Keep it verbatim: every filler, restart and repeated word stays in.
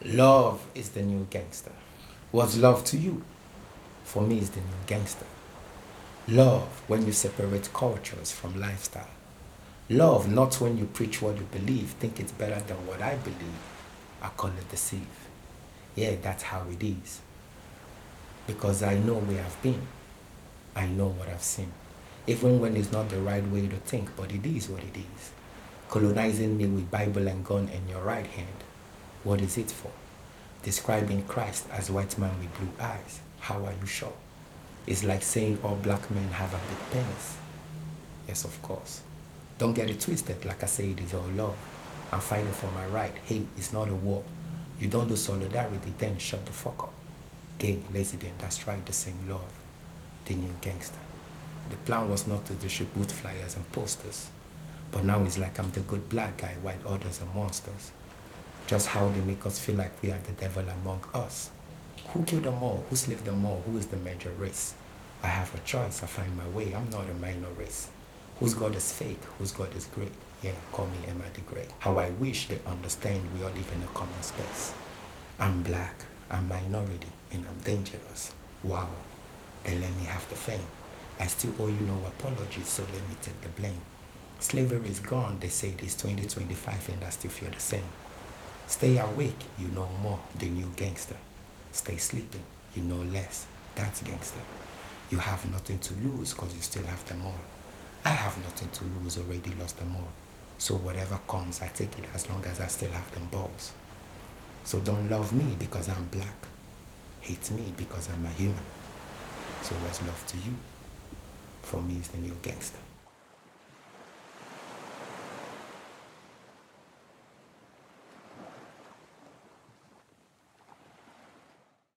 Love is the new gangster. What's love to you? For me, is the new gangster. Love when you separate cultures from lifestyle. Love not when you preach what you believe, think it's better than what I believe. I call it deceive. Yeah, that's how it is. Because I know where I've been. I know what I've seen. Even when it's not the right way to think, but it is what it is. Colonizing me with Bible and gun in your right hand. What is it for? Describing Christ as white man with blue eyes. How are you sure? It's like saying all black men have a big penis. Yes, of course. Don't get it twisted. Like I say, it is all love. I'm fighting for my right. Hey, it's not a war. You don't do solidarity, then shut the fuck up. Gay, lesbian, that's right, the same love. The new gangster. The plan was not to distribute flyers and posters. But now it's like I'm the good black guy while others are monsters. Just how they make us feel like we are the devil among us. Who killed them all? Who slaved them all? Who is the major race? I have a choice. I find my way. I'm not a minor race. Whose God is fake? Whose God is great? Yeah, call me Emma the Great. How I wish they understand we all live in a common space. I'm black, I'm minority, and I'm dangerous. Wow. They let me have the fame. I still owe you no apologies, so let me take the blame. Slavery is gone, they say it is twenty twenty-five and I still feel the same. Stay awake, you know more, the new gangster. Stay sleeping, you know less, that's gangster. You have nothing to lose because you still have them all. I have nothing to lose, already lost them all. So whatever comes, I take it as long as I still have them balls. So don't love me because I'm black. Hate me because I'm a human. So what's love to you? For me, it's the new gangster.